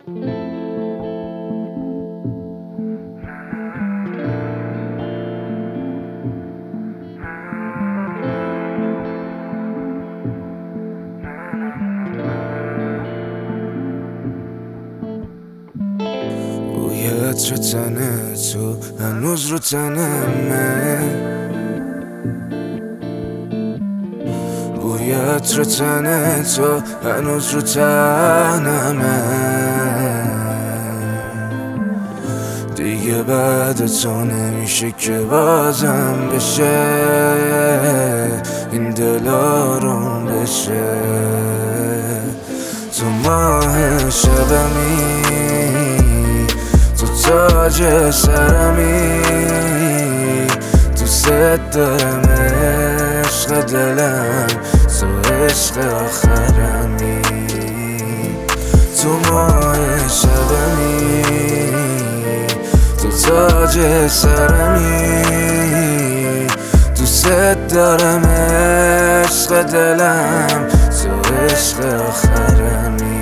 بوی عطر تن تو هنوز رو تنمه، بوی عطر تن تو هنوز رو تنمه. دیگه بعد تو نمیشه که بازم بشه این دل آروم بشه. تو ماه شبمی، تو تاج سرمی، دوست دارم عشق دلم، تو عشق آخرمی. تو ماه شبمی، تو تاج سرمی، دوست دارم عشق دلم، تو عشق آخرمی.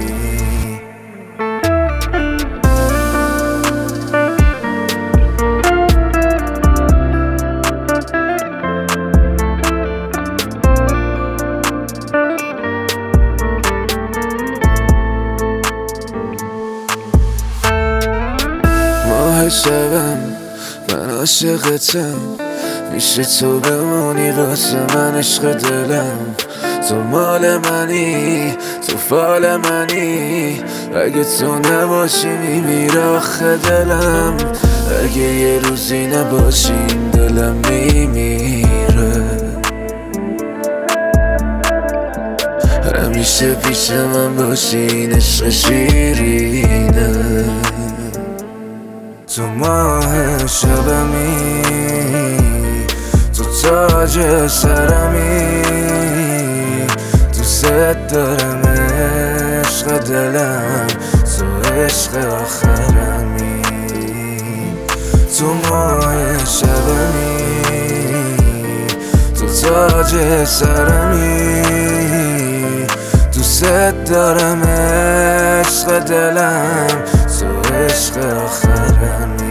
ماه شبم من عاشقتم، میشه تو بمونی واسه من عشق دلم. تو مال منی، تو فال منی، اگه تو نباشی میمیره آخه دلم. اگه یه روزی نباشی این دلم میمیره. همیشه پیش من باشی این عشق شیرینه. تو ماه شبمی، تو تاج سرمی، دوست دارم عشق دلم، تو عشق آخرمی. تو ماه شبمی، تو تاج سرمی، دوست دارم عشق دلم، تو عشق آخرمی.